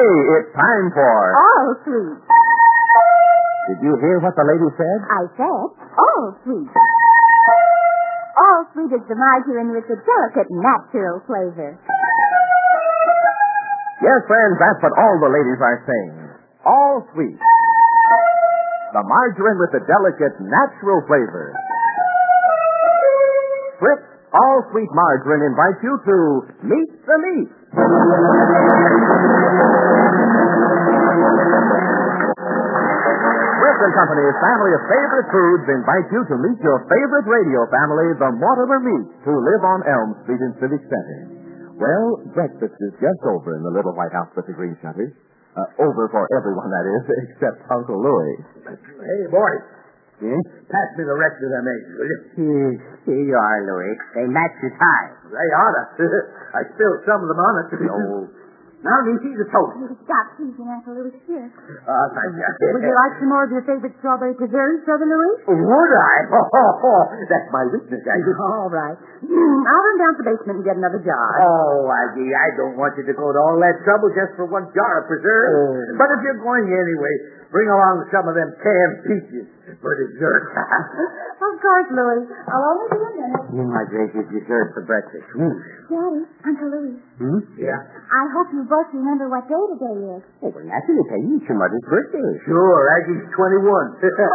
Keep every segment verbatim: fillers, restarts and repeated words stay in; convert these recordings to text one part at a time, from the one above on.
it's time for... All sweet. Did you hear what the lady said? I said all sweet. All sweet is the margarine with the delicate natural flavor. Yes, friends, that's what all the ladies are saying. All sweet. The margarine with the delicate natural flavor. Fritz All Sweet Margarine invites you to Meet the Meat. Fritz and Company's family of favorite foods invite you to meet your favorite radio family, the Mortimer Meats, who live on Elm Street in Civic Center. Well, breakfast is just over in the little white house with the green shutters. Uh, over for everyone, that is, except Uncle Louis. Hey, boy. Hmm? Pass me the rest of them eggs, will you? Here, here you are, Louis. They match your tie. They oughta. I spilled some of them on it. Oh. Now, you see the toast. Stop teasing, Uncle Louis. Here. Uh, thank you. Would you like some more of your favorite strawberry preserves, Brother Louis? Would I? Oh, that's my weakness, Aggie. All right. Mm, I'll run down to the basement and get another jar. Oh, Aggie, I don't want you to go to all that trouble just for one jar of preserves. Oh. But if you're going anyway, bring along some of them canned peaches for dessert. Of course, Louis. I'll only be a minute. You my gracious dessert for breakfast. Mm. Daddy, Uncle Louis, Hmm? Yeah? I hope you both remember what day today is. Oh, well, naturally, Peggy. It's your mother's birthday. Sure, Aggie's twenty-one.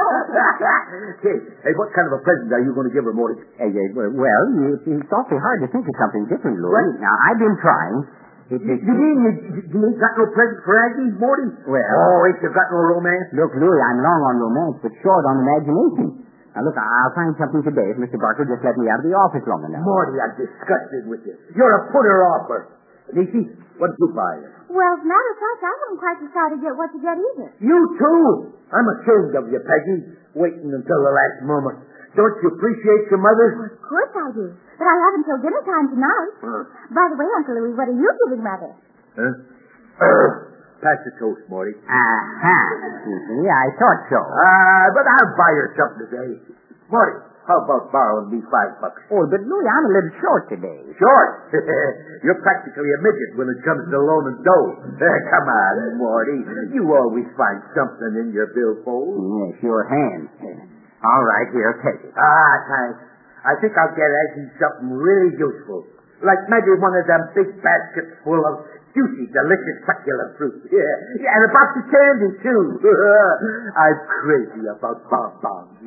hey, hey, what kind of a present are you going to give her, Morty? Hey, uh, well, it's, it's awfully hard to think of something different, Louis. What? Now, I've been trying. It, it, You mean you, you ain't got no present for Aggie, Morty? Well- Oh, ain't you got no romance? Look, Louis, I'm long on romance, but short on imagination. Now, look, I'll find something today if Mister Barker just let me out of the office long enough. Morty, I'm disgusted with you. You're a putter-offer. Niecy, what did you buy her? Well, as a matter of fact, I haven't quite decided yet what to get either. You too. I'm ashamed of you, Peggy, waiting until the last moment. Don't you appreciate your mother? Of course I do. But I have until dinner time tonight. Huh. By the way, Uncle Louis, what are you giving Mother? Huh? Uh, pass the toast, Morty. Aha. See, I thought so. Ah, but I'll buy her something today. Morty, how about borrowing me five bucks? Oh, but Louis, I'm a little short today. Short? You're practically a midget when it comes to loaning dough. Come on, Morty. You always find something in your billfold. Yes, your hand. All right, here, take it. Ah, thanks. I think I'll get Aggie something really useful. Like maybe one of them big baskets full of juicy, delicious, succulent fruit. Yeah, yeah, and a box of candy, too. I'm crazy about bonbons.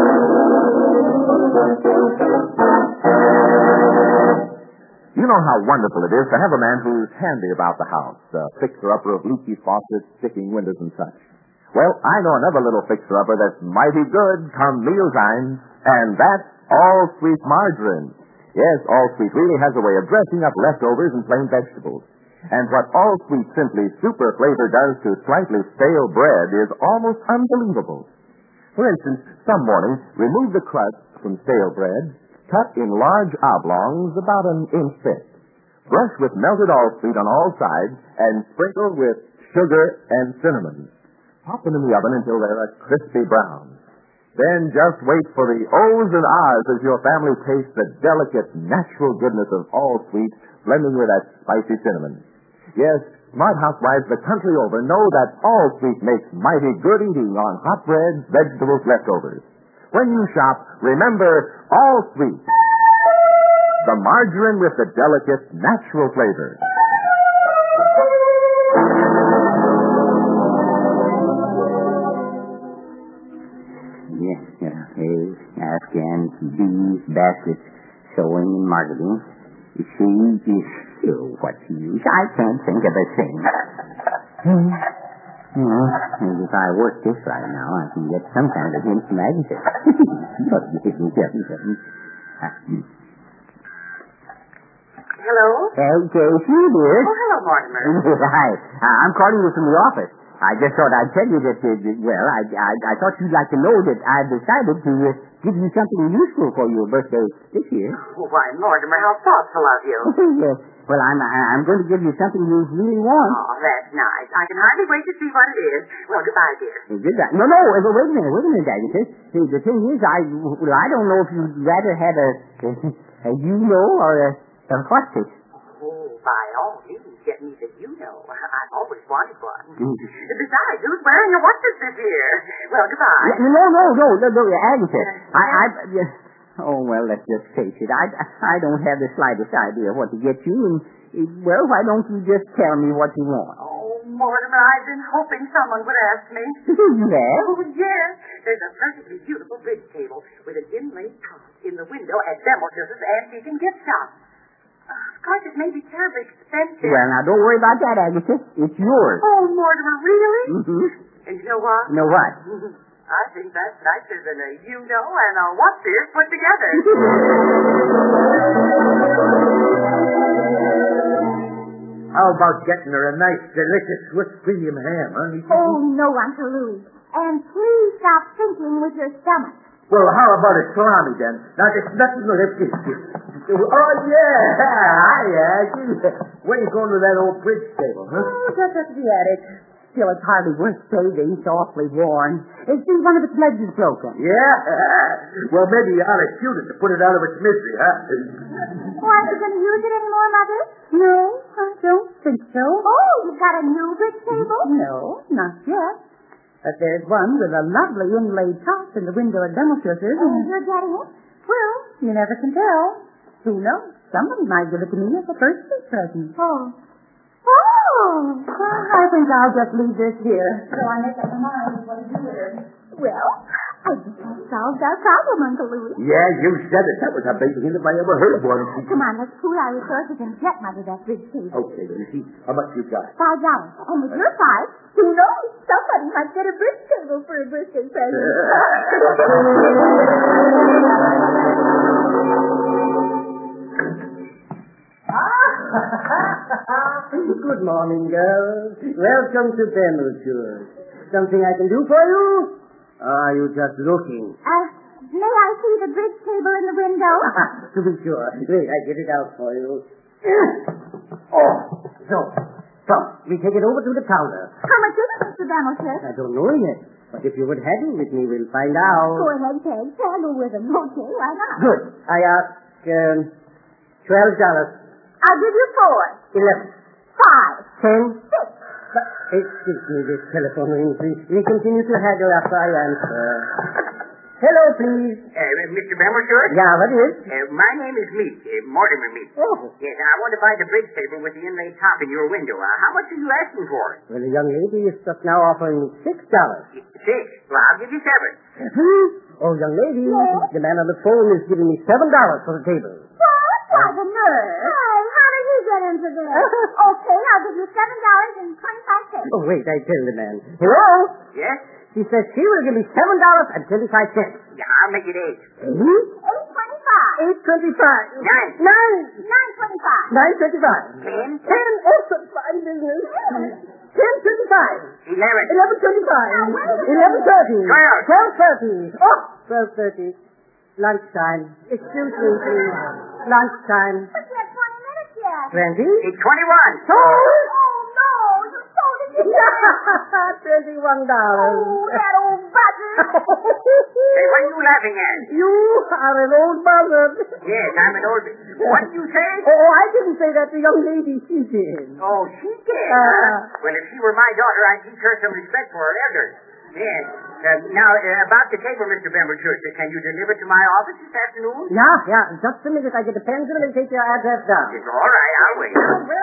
You know how wonderful it is to have a man who's handy about the house, a fixer-upper of leaky faucets, sticking windows, and such. Well, I know another little fixer-upper that's mighty good come mealtime, and that's All Sweet Margarine. Yes, All Sweet really has a way of dressing up leftovers and plain vegetables. And what All Sweet Simply Super Flavor does to slightly stale bread is almost unbelievable. For instance, some mornings, remove the crust from stale bread, cut in large oblongs about an inch thick. Brush with melted All Sweet on all sides and sprinkle with sugar and cinnamon. Pop them in the oven until they're a crispy brown. Then just wait for the ohs and ahs as your family tastes the delicate, natural goodness of All Sweet blending with that spicy cinnamon. Yes, smart housewives the country over know that All Sweet makes mighty good eating on hot bread, vegetables, leftovers. When you shop, remember All Sweet, the margarine with the delicate, natural flavor. Yes, yeah. Eggs, Afghans, bees, baskets, sewing and marketing. You see, is oh, what use? I can't think of a thing. Hmm. Well, maybe if I work this right now, I can get some kind of hint from Agatha. But you didn't get me. Hello? Hey, Casey, dear. Oh, hello, Mortimer. Hi. Uh, I'm calling you from the office. I just thought I'd tell you that, uh, that well, I, I I thought you'd like to know that I've decided to uh, give you something useful for your birthday this year. Oh, why, Mortimer, how thoughtful of you. Yes. Well, I'm I'm going to give you something you really want. Oh, that's nice. I can hardly wait to see what it is. Well, goodbye, dear. Good night. No, no, wait a minute, wait a minute, Agatha. See, the thing is, I, well, I don't know if you'd rather have a, a you know or a, a hostage. Oh, by all means, get me the you know. I've always wanted one. Besides, who's wearing your watches this year? Well, goodbye. No, no, no, no, no, no Agatha. I, I, yes. Oh, well, let's just face it. I, I don't have the slightest idea what to get you, and, well, why don't you just tell me what you want? Oh, Mortimer, I've been hoping someone would ask me. Yes? Oh, yes. There's a perfectly beautiful bridge table with an inlaid top in the window at Demotis's antique and gift shop. Uh, of course, it may be terribly expensive. Well, now, don't worry about that, Agatha. It's yours. Oh, Mortimer, really? Mm-hmm. And you know what? You know what? I think that's nicer than a you-know and a what's-this put together. How about getting her a nice, delicious Swiss premium ham, huh? Oh, no, Uncle Louis. And please stop thinking with your stomach. Well, how about a salami, then? Now, there's nothing to this. Oh, yeah. Hi, Aggie. When are you going to that old bridge table, huh? Oh, just at the attic. Still, it's hardly worth saving. It's awfully worn. It seems one of its legs is broken. Yeah? Well, maybe you ought to shoot it to put it out of its misery, huh? Oh, aren't you going to use it anymore, Mother? No, I don't think so. Oh, you've got a new bridge table? No, not yet. But there's one with a lovely inlaid top in the window at Demotis's. Oh, you're getting it? Well, you never can tell. Who knows? Somebody might give it to me as a birthday present. Oh. Oh! Well, I think I'll just leave this here. So I make up my mind what to do with her. Well, I just have solved our problem, Uncle Louis. Yeah, you said it. That was a big hint if I ever heard one. Come on, let's pool our resources and get Mother that bridge table. Okay, let me see. How much you got? Five dollars. And with your five, who knows? Somebody might get a bridge table for a birthday present. Good morning, girls. Welcome to Demotis. Something I can do for you? Are you just looking? Uh, may I see the bridge table in the window? To be sure. Wait, I get it out for you. Oh, so, come, we take it over to the counter. How much is it, Mister Demotis? I don't know yet, but if you would haggle with me, we'll find out. Go ahead, Peg. Haggle with him. Okay, why not? Good. I ask, um, twelve dollars. I'll give you four. Eleven. Five. Ten. Six. But, excuse me, this telephone rings. We continue to haggle after I answer. Hello, please. Uh, Mister Bambershort? Yeah, what is? Uh, my name is Meek, uh, Mortimer Meek. Oh. Yes, I want to buy the bridge table with the inlaid top in your window. Uh, how much are you asking for it? Well, the young lady is just now offering six dollars. Six. Well, I'll give you seven. Hmm? Oh, young lady, Yes? the man on the phone is giving me seven dollars for the table. What? Why, the nerve. Hey, how did he get into this? Okay, I'll give you seven dollars and twenty-five cents. Oh, wait, I tell the man. Hello? Yes? She says she will give me seven dollars and twenty-five cents. Yeah, I'll make it eight. Hmm? Eight twenty-five. Eight twenty-five. Nine. Nine. Nine twenty-five. Nine twenty-five. Ten. Ten. Oh, some fine business. Ten twenty-five. Eleven. Eleven twenty-five. Now, wait a minute. Eleven thirty. Twelve. Twelve thirty. Oh, twelve thirty. Lunchtime. Excuse me, please. Lunchtime. But you have twenty minutes yet. Twenty. It's twenty-one. Oh. Oh, no, you sold it yourself. Twenty-one dollars. Oh, that old buzzard. Hey, what are you laughing at? You are an old buzzard. Yes, I'm an old... What did you say? Oh, I didn't say that. The young lady, she did. Oh, she did, Uh. huh? Well, if she were my daughter, I'd teach her some respect for her elders. Yes. Uh, now, uh, about the table, Mister Bambershort, can you deliver to my office this afternoon? Yeah, yeah. Just a minute. I get a pencil and take your address down. It's all right, I'll wait.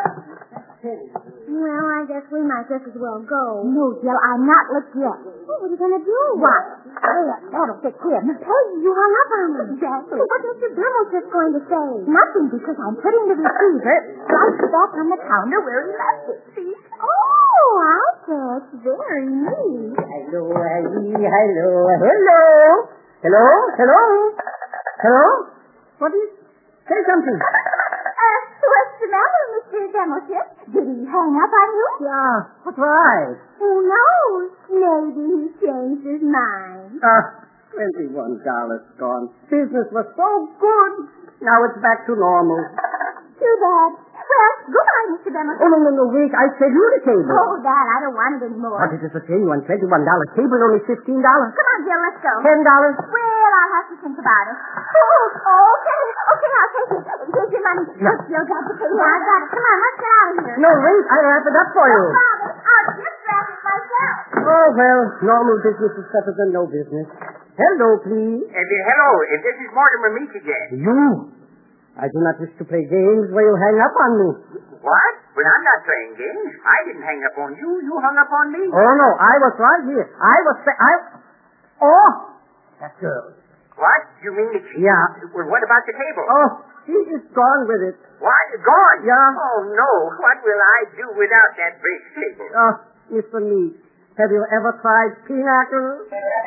Well, I guess we might just as well go. No, Jill, I'm not licked yet. What are you going to do? What? There, that'll fix him. Hey, you hung up on me. Exactly. What is Mister Demotis going to say? Nothing, because I'm putting the receiver right back on the counter where he left it, see? Oh, I guess very neat. Hello, Aggie. Hello. Hello. Hello. Hello. Hello. What is... Say something. Uh, what's the matter, Mister Demotis? Did he hang up on you? Yeah. What's right? Who knows? Maybe he changed his mind. Ah, twenty-one dollars gone. Business was so good. Now it's back to normal. Too bad. Well, goodbye, Mister Demotis. Oh, no, no, no, wait. I said you the table. Oh, that, I don't want it anymore. What is it to say? You want twenty-one dollars table, only fifteen dollars. Come on, Jill, let's go. ten dollars. Well, I'll have to think about it. Oh, okay. Okay, I'll take it. Here's your money. Look, Jill got the pay. I got it. Come on, let's get out of here. No, wait. I'll wrap it up for you. Father, I'll just grab it myself. Oh, well, normal business is better than no business. Hello, please. Uh, hello, uh, this is Mortimer Meek again. You? I do not wish to play games where you hang up on me. What? Well, I'm not playing games. I didn't hang up on you. You hung up on me. Oh, no, I was right here. I was... Sa- I... Oh, that girl. What? You mean that she... Yeah. Well, what about the table? Oh, she is gone with it. What? Gone? Yeah. Oh, no. What will I do without that big table? Oh, Mister Meek, have you ever tried pinochle?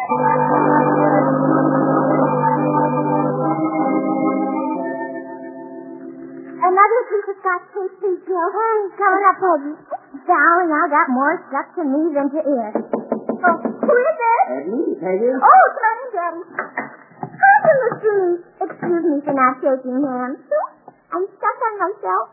Another piece of Scotch tape, please, Jill. Hey, coming up, Peggy. Darling, I got more stuff to me than to it. Oh, who is it? Peggy, Peggy. Oh, come on in, Daddy. Hi, Mister Meek. Excuse me for not shaking hands. I'm stuck on myself.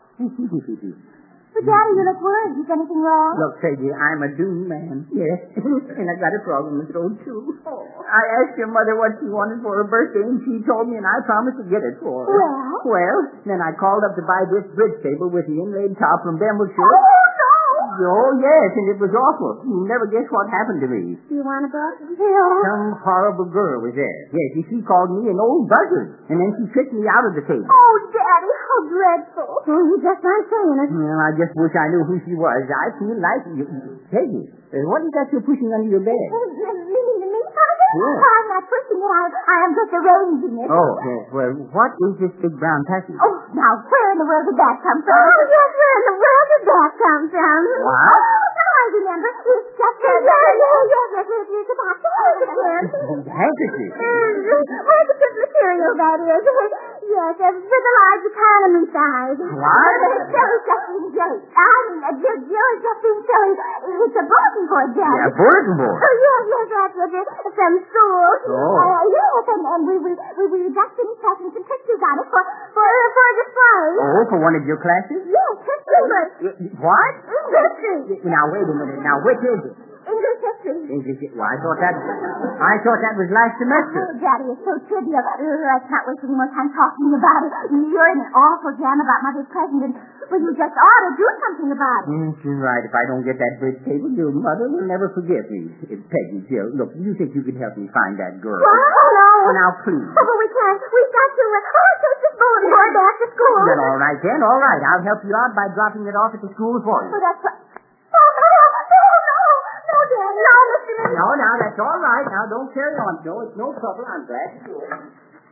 But, Daddy, you look worried. Is anything wrong? Look, Peggy, I'm a doomed man. Yes. And I got a problem with road, too. Oh. I asked your mother what she wanted for her birthday, and she told me, and I promised to get it for her. Well? Well, then I called up to buy this bridge table with the inlaid top from Bembleshire. Oh, no! Oh, yes, and it was awful. You'll never guess what happened to me. Do you want a book? Jill? Some horrible girl was there. Yes, she, she called me an old buzzard, and then she tricked me out of the table. Oh, Daddy, how dreadful. Oh, you just aren't saying it. Well, I just wish I knew who she was. I feel like... You, Peggy, what is that you're pushing under your bed? You mean the meat pocket? Yes. I'm not pushing it. I, I am just arranging it. Oh, yes. Well, what is this big brown package? Oh, now, where in the world did that come from? Oh, yes, where in the world did that come from? What? Oh, now I remember. It's just a... Yeah, yeah, yeah, yes, yes, yes, it's about the handkerchief. Handkerchief? Handkerchief material, that is. Yes, uh, with a large economy size. What? Silly just being silly. I mean, uh, Jill Jill is just being silly. It's a bulletin board, Daddy. Yeah, bulletin board. Oh, yes, yes, that's it. From school. Oh. Uh, yes, and, and we, we, we, we just finished taking some pictures on it for, for, for display. Oh, for one of your classes? Yes, history. What? History. Now, wait a minute. Now, which is it? English history. English. Well, I thought that... I thought that was last semester. Oh, Daddy, it's so trivial. Uh, I can't waste any more time talking about it. You're in an awful jam about Mother's present, and well, you just ought to do something about it. Mm, she's right. If I don't get that bridge table, your mother will never forgive me. It's Peggy, Jill. Look, you think you could help me find that girl? What? Oh, no. Oh, now, please. Oh, but we can't. We've got to. Uh, oh, take this bulletin board back to school. Then all right, then. All right. I'll help you out by dropping it off at the school for you. Oh, that's right. Oh, no, no, no, no. No, Daddy. No, Mister Meek. No, now, that's all right. Now, don't carry on, Joe. It's no trouble. I'm glad to do it.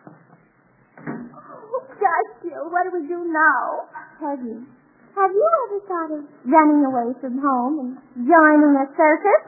Oh, gosh, Jill, what do we do now? Peggy, have you ever thought of running away from home and joining a circus?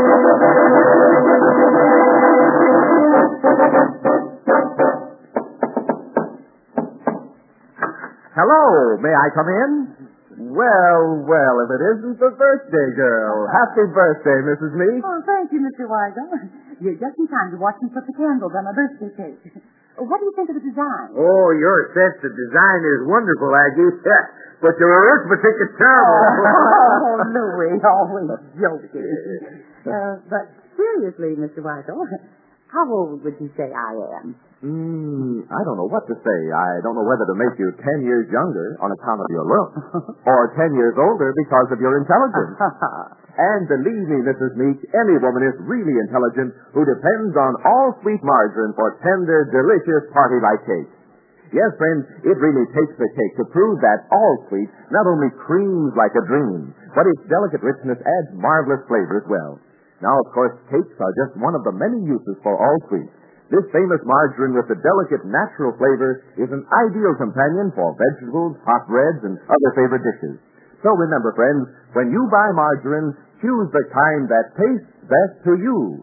Hello, may I come in? Well, well, if it isn't the birthday girl. Happy birthday, Missus Meek. Oh, thank you, Mister Weigel. You're just in time to watch me put the candles on my birthday cake. What do you think of the design? Oh, your sense of design is wonderful, Aggie. But your arithmetic is terrible. Oh, Louis, always joking. Uh, but seriously, Mister Weigel, how old would you say I am? Hmm, I don't know what to say. I don't know whether to make you ten years younger on account of your looks, or ten years older because of your intelligence. And believe me, Missus Meek, any woman is really intelligent who depends on all sweet margarine for tender, delicious party-like cake. Yes, friends, it really takes the cake to prove that all sweet not only creams like a dream, but its delicate richness adds marvelous flavor as well. Now, of course, cakes are just one of the many uses for all sweet. This famous margarine with the delicate natural flavor is an ideal companion for vegetables, hot breads, and other favorite dishes. So remember, friends, when you buy margarine, choose the kind that tastes best to you.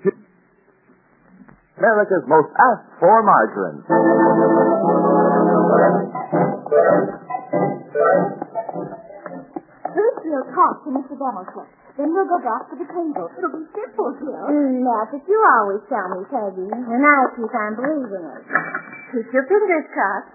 America's most asked for margarine. First, we'll talk to Mister Demosek. Then we'll go back to the table. It'll be simple, Jill. Mm, that's what you always tell me, Peggy. And I keep on believing it. Keep your fingers crossed.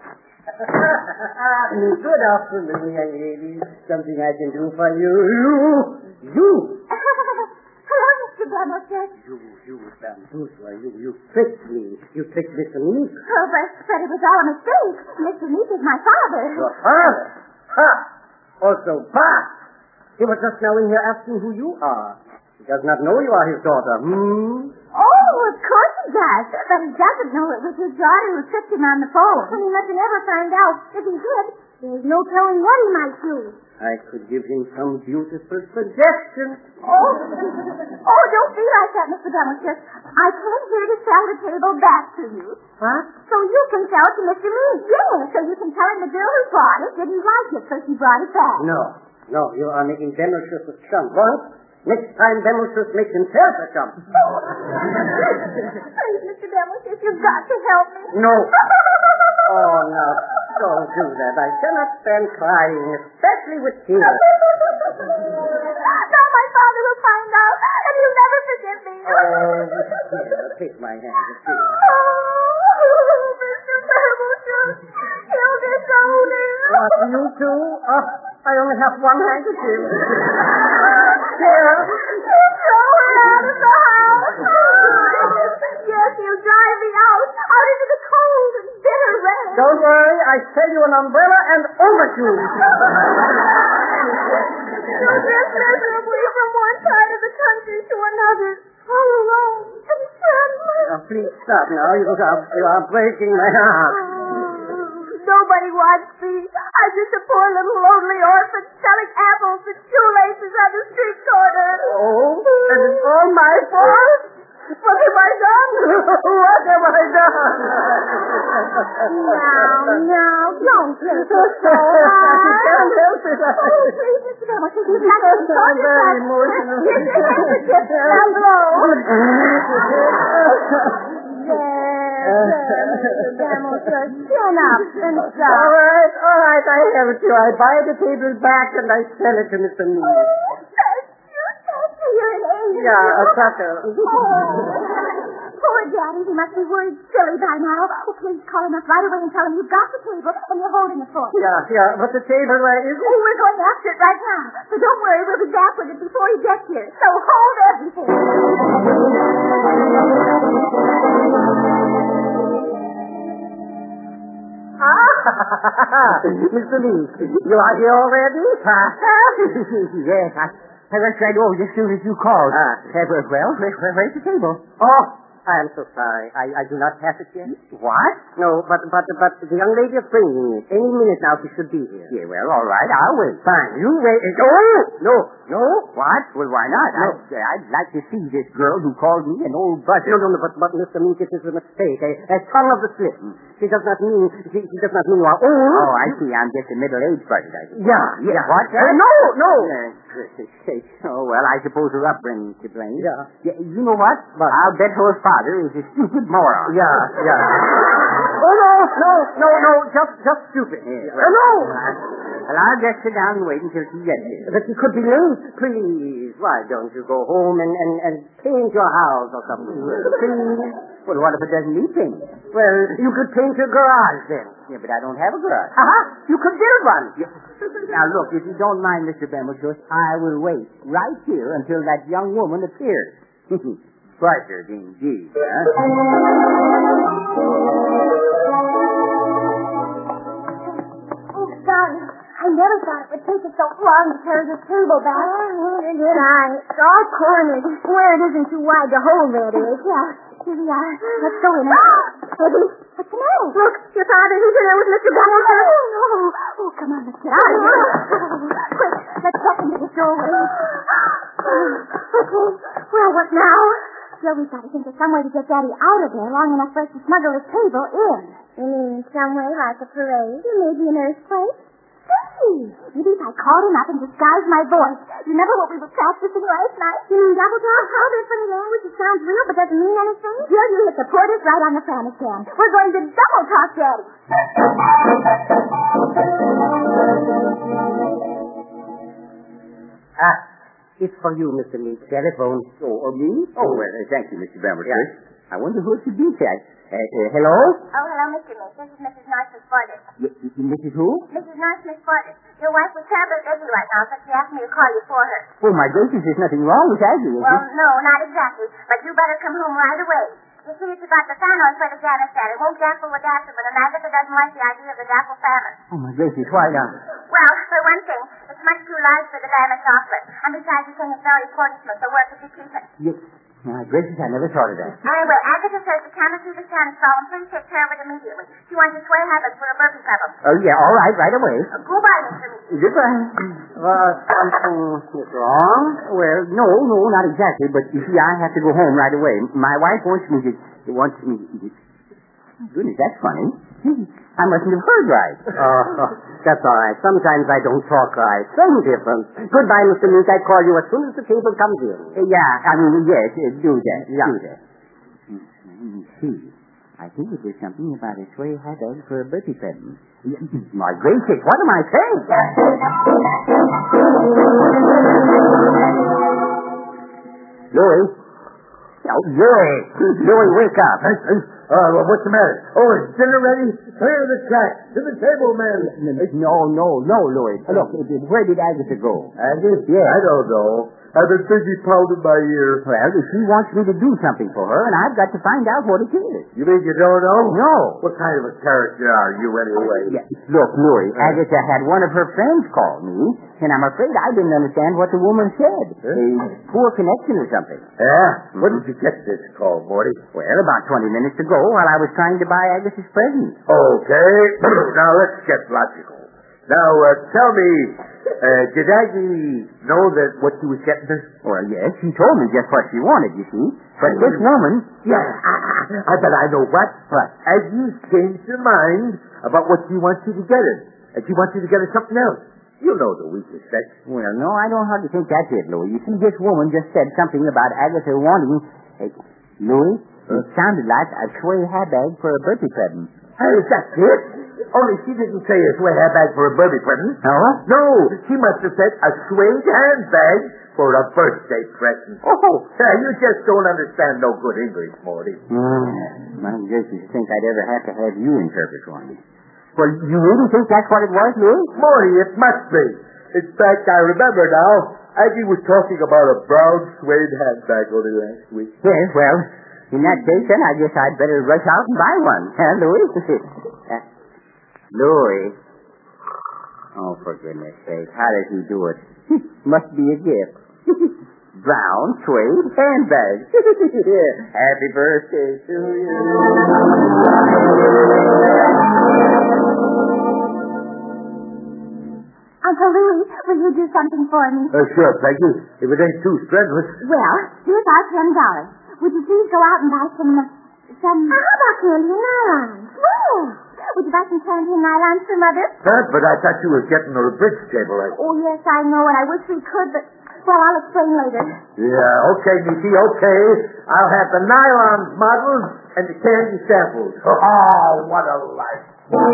Good afternoon, young ladies. Something I can do for you. You! You! Hello, Mister Demosek. You, you, bamboozler. You, you tricked me. You tricked Mister Meek. Oh, but, but it was all a mistake. Mister Meek is my father. Your father? Ha! Also, Pa! He was just now in here asking who you are. He does not know you are his daughter. Hmm? Oh, of course he does. But he doesn't know it was his daughter who tricked him on the phone. And he mustn't ever find out. If he did, there's no telling what he might do. I could give him some beautiful suggestions. Oh, oh, don't be like that, Mister Demetrius. I came here to sell the table back to you. Huh? So you can sell it to Mister Meade. Yeah, so you can tell him the girl who bought it didn't like it, so she brought it back. No, no, you are making Demetrius a chump. What? Next time Demetrius makes himself a chump. Please, Mister Demetrius, you've got to help me. No. Oh, no, don't do that. I cannot stand crying, especially with tears. Now my father will find out, and he'll never forgive me. Oh, here, take my hand. Oh, Mister Demetrius, he'll disown him. What, you too? Oh, I only have one handkerchief. Here. Throw her out of the house. Yes, he'll drive me out, out into the cold and bitter rain. Don't worry, I sell you an umbrella and overshoes. You'll get miserably from one side of the country to another, all alone and friendless. Now, please stop now. You are, you are breaking my heart. Nobody wants me. I'm just a poor little lonely orphan selling apples and shoelaces on the street corner. Oh, and it's all my fault? What have I done? What have I done? Now, now, don't take it so hard. I can't help it. Oh, please, Mister Demetrius, you've got to control I'm very yourself. emotional. Here's your handkerchief. Now blow. There, there, Mister Demetrius. Chin up and All stop. right, all right, I have it you. I buy the table back and I sell it to Mister Meade. Oh, thank you, thank you. You're an angel. Yeah, a sucker. Oh, poor Daddy. He must be worried silly by now. Oh, please call him up right away and tell him you've got the table and you're holding it for him. Yeah, yeah, but the table, where is Oh, it? we're going after it right now. So don't worry, we'll be back with it before he gets here. So hold everything. Mister Lee, you are here already? Yes, I, I was right over as soon as you called. Ah. Uh, well, well, where, where, where's the table? Oh, I am so sorry. I, I do not have it yet. What? No, but but but the young lady is bringing it. Any minute now she should be here. Yeah, well, all right, I'll wait. Fine. You wait. Oh, no, no. What? Well, why not? No. I'd, uh, I'd like to see this girl who called me an old buzzard. No, no, no, but, but Mister Meek, it is a mistake. A, a tongue of the slip. She does not mean, she, she does not mean you are old. Oh, I see. I'm just a middle-aged buzzard, I see. Yeah, Yeah, yeah. what? Uh, no, no. Uh, goodness sake. Oh, well, I suppose her upbringing to blame. Yeah. yeah. You know what? What? I'll bet her father is a stupid moron. Yeah, yeah. Oh, no, no, no, no, just, just stupid. Yeah. Uh, no. Well, I'll just sit down and wait until she gets here. But you could be late. Please, why don't you go home and, and, and paint your house or something? Please. Well, what if it doesn't need painting? Well, you could paint your garage then. Yeah, but I don't have a garage. Uh-huh. You could build one. Now, look, if you don't mind, Mister Bambershus, I will wait right here until that young woman appears. Buzzard, indeed, huh? Oh, darling, I never thought it would take us so long to carry this table back. Oh, neither did I. It's all cornered. Where it isn't too wide to hold, that is. Yeah, here we are. Let's go in. Eddie, what's the matter? Look, your father, he's in there with Mister Bambershus. Oh, no. Oh, come on, let's get out of here. Quick, let's get into this doorway. Okay, well, what now? Well, we've got to think of some way to get Daddy out of there long enough for us to smuggle his table in. You mean some way like a parade? Maybe an earthquake? Hey, maybe if I called him up and disguised my voice. Remember what we were practicing last night? You mean double talk? All that funny language that sounds real but doesn't mean anything? Jill, you hit the porters right on the Afghanistan. We're going to double talk Daddy. Ah, it's for you, Mister Meek. Telephone. Oh, uh, me? Oh, well, uh, thank you, Mister Bambershus. Yeah. I wonder who it should be, Ted. Uh, uh, hello? Oh, hello, Mister Meek. This is Missus Narcissus Fortis. Y- y- Missus who? Missus Narcissus Fortis. Your wife was terribly busy right now, so she asked me to call you for her. Oh, my gracious, there's nothing wrong with Aggie, is Well, there? no, not exactly. But you better come home right away. You see, it's about the famine for the Janice said. It won't daffle with daffle, but Agatha doesn't like the idea of the daffle famine. Oh, my gracious, why not? Well, for one thing, it's much too large for the Diamond chocolate. And besides, the thing is very portsmouth, so where could you keep it? You, my gracious, I never thought of that. Anyway, Agatha says the can't see the Janice fall, and please take care of it immediately. She wants a sway habit for a burpee pebble. Oh, yeah, all right, right away. Goodbye, Mister Mead. Goodbye. Uh, something is wrong? Well, no, no, not exactly, but you see, I have to go home right away. My wife wants me to, wants me to, goodness, that's funny. I mustn't have heard right. Oh, that's all right. Sometimes I don't talk right. Same difference. Goodbye, Mister Meek. I call you as soon as the table comes in. Uh, yeah, I mean, yes, uh, do that, Yeah. do that. Mm, Let me see. I think it was something about a sway hat egg for a birthday present. My gracious, what am I saying? Louis? Oh, Louis! Louis, wake up. Uh, well, what's the matter? Oh, is dinner ready? Clear the track. To the table, man. No, no, no, Louis. Look, where did Agatha go? Agnes? Yes. I don't know. I've been busy pounding my ear. Well, she wants me to do something for her, and I've got to find out what it is. You mean you don't know? No. What kind of a character are you, anyway? Yeah. Look, Louis, Agatha had one of her friends call me, and I'm afraid I didn't understand what the woman said. Huh? A poor connection or something. Yeah? When did you get this call, Morty? Well, about twenty minutes ago while I was trying to buy Agatha's present. Okay. Now, let's get logical. Now, uh, tell me, uh, did Aggie know that what she was getting her? Well, yes, she told me just what she wanted, you see. But this woman... Yeah, I, I bet I know what. What? Aggie's changed her mind about what she wants you to get her. And she wants you to get her something else. You know the weakest sex. Well, no, I don't hardly think that's it, Louis. You see, this woman just said something about Agatha wanting... Hey, Louis, Huh? it sounded like a sway hat bag for a birthday present. Hey, is that it? Only she didn't say a suede handbag for a birthday present. No? No, she must have said a suede handbag for a birthday present. Oh, you just don't understand no good English, Morty. Mm, my gracious, you think I'd ever have to have you interpret for me? Well, you really think that's what it was, Louis? Morty, it must be. In fact, I remember now, Aggie was talking about a brown suede handbag only last week. Yes, well, in that case, then I guess I'd better rush out and buy one. Huh, Louis? uh, Louis. Oh, for goodness sake, how does he do it? Must be a gift. Brown suede handbag. Happy birthday to you. Uncle Louis, will you do something for me? Uh, sure, Peggy. If it ain't too strenuous. Well, here's our ten dollars. Would you please go out and buy some, uh, some... How about candy and nylons? Where? Would you buy some candy and nylons for Mother? Huh? But I thought you were getting her a bridge table. Right? Oh, yes, I know, and I wish we could, but... Well, I'll explain later. Yeah, okay, Nikki, okay. I'll have the nylon models and the candy samples. Oh, what a life.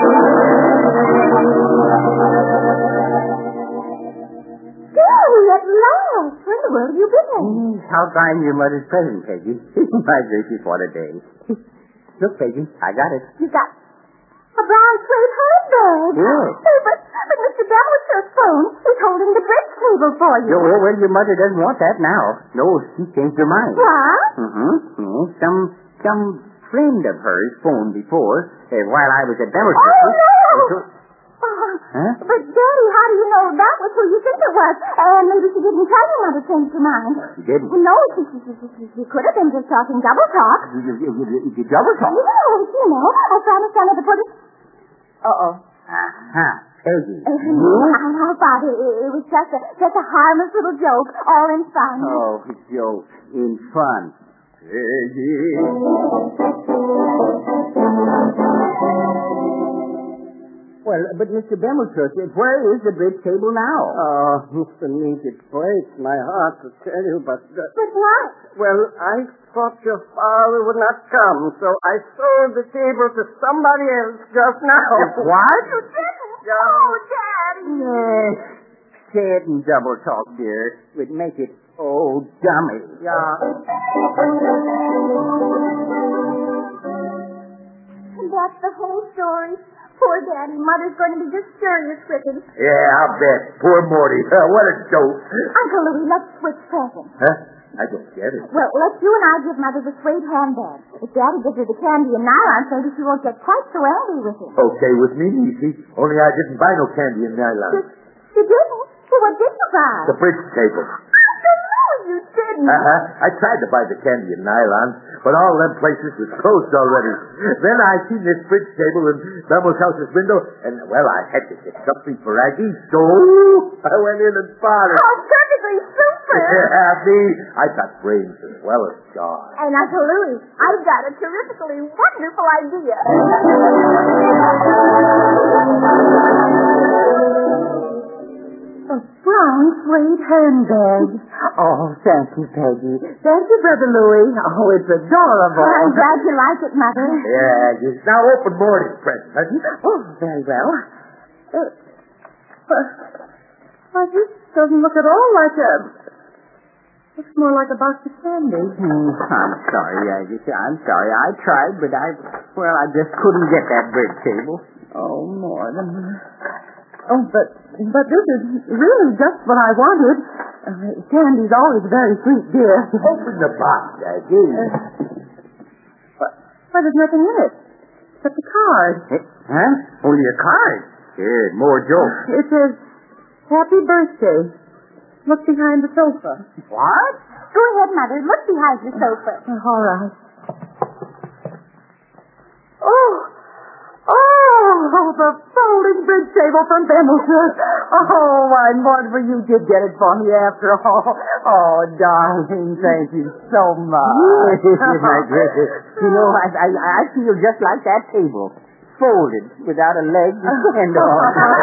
Daddy, at last! Where in the world have you been? Mm, how fine your mother's present, Peggy. My gracious, what a day. Look, Peggy, I got it. You got a brown suede handbag. Yes. Oh, but, but Mister Devil's phone is holding the bridge table for you. Yo, well, well, your mother doesn't want that now. No, she changed her mind. What? Mm-hmm. Mm, some, some friend of hers phoned before, uh, while I was at Devil's. Oh, no! Oh, Huh? but, Daddy, how do you know that was who you think it was? And maybe she didn't tell you Mother changed her mind. She didn't. No, she, she, she, she, she could have been just talking double talk. You, you, you, you, you double talk. Yes, you know, I promised I never put it... Uh-oh. Uh-huh. Peggy. Uh, how, how about it? It, it was just a, just a harmless little joke, all in fun. Oh, joke. In fun. Peggy. Well, but Mister Bemmelchurch, where is the bridge table now? Oh, Mister Meek, it breaks my heart to tell you, but... Uh, But what? well, I thought your father would not come, so I sold the table to somebody else just now. What? You didn't? Yeah. Oh, Daddy. Yes. Say it in double talk, dear. Would make it, oh, dummy. Yeah. And that's the whole story. Poor Daddy. Mother's going to be just furious with him. Yeah, I'll bet. Poor Morty. What a dope. Uncle Louie, let's switch presents. Huh? I don't get it. Well, let's you and I give Mother the suede handbag. If Daddy gives her the candy and nylon, maybe she won't get quite so angry with him. Okay with me, Niecy. Only I didn't buy no candy in nylon. You didn't? Well, what did you buy? The bridge table. You didn't. Uh-huh. I tried to buy the candy in nylon, but all them places was closed already. Then I seen this bridge table in Belmo's house's window, and, well, I had to get something for Aggie, so I went in and bought it. Oh, perfectly super. Yeah, me. I got brains as well as God. And Uncle Louie, I've got a terrifically wonderful idea. A brown suede handbag. Oh, thank you, Peggy. Thank you, Brother Louie. Oh, it's adorable. I'm glad you like it, Mother. Yeah, you now open Morty's present, huh? Oh, very well. Uh, uh, well, this doesn't look at all like a... Looks more like a box of candy. Hmm, I'm sorry, Agatha. I'm sorry. I tried, but I... Well, I just couldn't get that bridge table. Oh, more than... Oh, but but this is really just what I wanted. Uh, candy's always very sweet, dear. Open the box, Aggie. Uh, but, but there's nothing in it. Except a card. Hey, huh? Only a card? Good, more jokes. It says, Happy Birthday. Look behind the sofa. What? Go ahead, Mother. Look behind the sofa. Uh, all right. Oh! Oh, the folding bridge table from Bembleton. Oh, I'm wonderful you did get it for me after all. Oh, darling, thank you so much. You know, I, I, I feel just like that table, folded without a leg to stand on.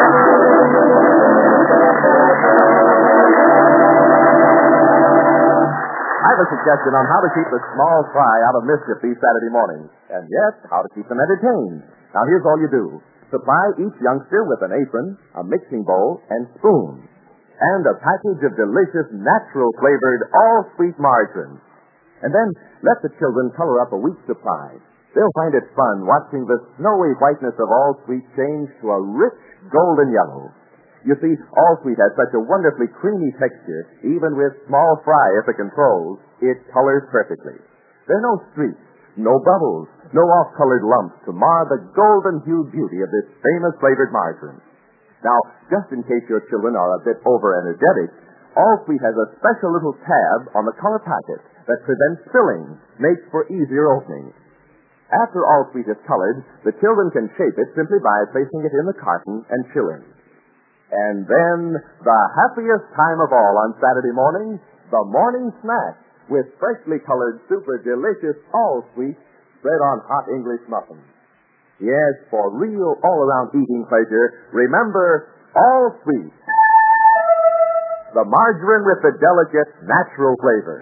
I have a suggestion on how to keep the small fry out of mischief these Saturday mornings, and yet how to keep them entertained. Now, here's all you do. Supply each youngster with an apron, a mixing bowl, and spoon, and a package of delicious, natural-flavored, all-sweet margarine. And then let the children color up a week's supply. They'll find it fun watching the snowy whiteness of all-sweet change to a rich golden yellow. You see, all-sweet has such a wonderfly creamy texture, even with small fry at the controls, it colors perfectly. There are no streaks, no bubbles, no off-colored lumps to mar the golden-hued beauty of this famous flavored margarine. Now, just in case your children are a bit over-energetic, All-Sweet has a special little tab on the color packet that prevents spilling, makes for easier opening. After All-Sweet is colored, the children can shape it simply by placing it in the carton and chilling. And then, the happiest time of all on Saturday morning, the morning snack, with freshly colored, super delicious All-Sweet spread on hot English muffins. Yes, for real all-around eating pleasure, remember All-Sweet, the margarine with the delicate natural flavor.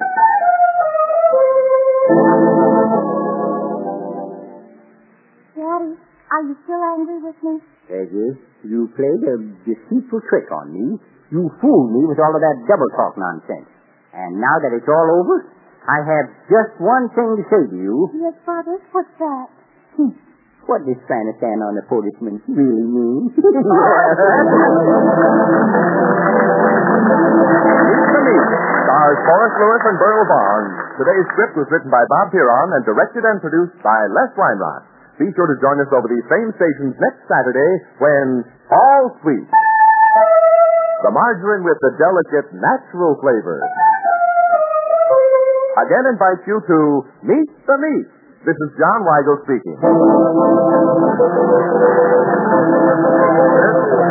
Daddy, are you still angry with me? Peggy, you played a deceitful trick on me. You fooled me with all of that double talk nonsense. And now that it's all over, I have just one thing to say to you. Yes, Father. What's that? Hmm. What does trying to stand on the policeman really mean? Meet the Meat stars Forrest Lewis and Burl Vaughn. Today's script was written by Bob Piron and directed and produced by Les Weinrott. Be sure to join us over these same stations next Saturday when All-Sweet, the margarine with the delicate natural flavor, again invites you to Meet the Meat. This is John Weigel speaking.